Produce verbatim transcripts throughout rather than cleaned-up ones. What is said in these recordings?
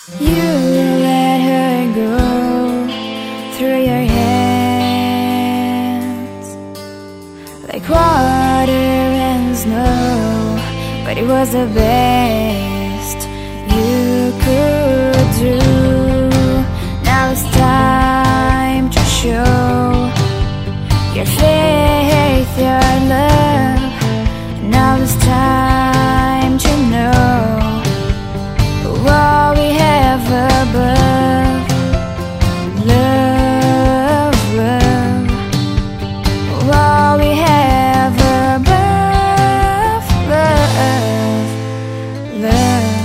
You let her go through your hands like water and snow, but it was the best you could do. Now it's time to show your faith, your love. Now it's time to know what we have above. Love, love, what we have above. Love, love.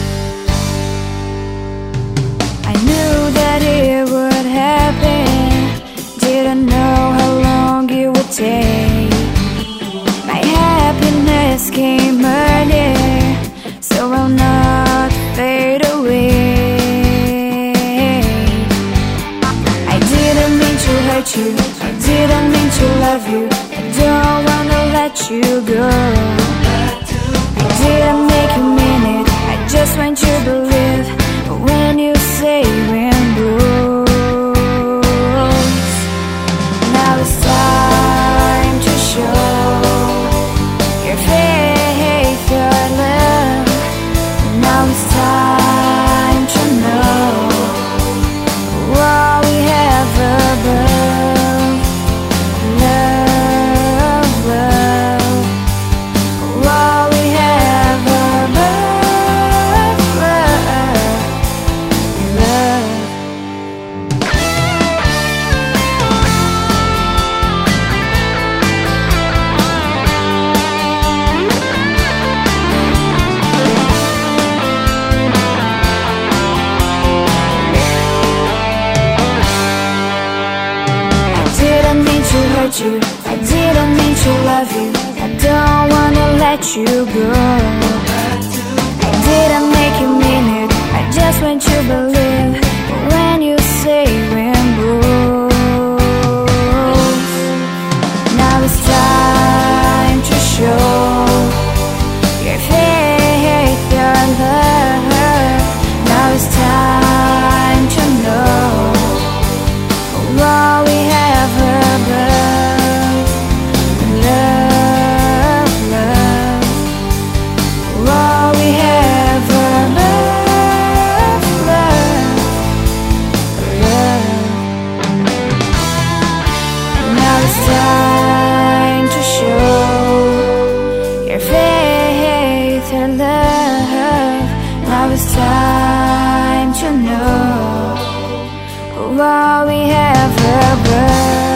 I knew that it would happen, didn't know how long it would take. My happiness came earlier, so I'll not fade away. I didn't mean to hurt you, I didn't mean to love you. I don't wanna let you go. I didn't make you mean it, I just want you to believe when you say wind blows. Now it's time to show your faith, your love. Now it's time to know what we have above. Love, love, what we have above. Love, love. You. I didn't mean to love you, I don't wanna let you go. I didn't make you mean it, I just want you to believe when you say wind blows. Now it's time to show your faith, your love. Now it's time to know what we have above. Time to show your faith and love. Now it's time to know what we have above.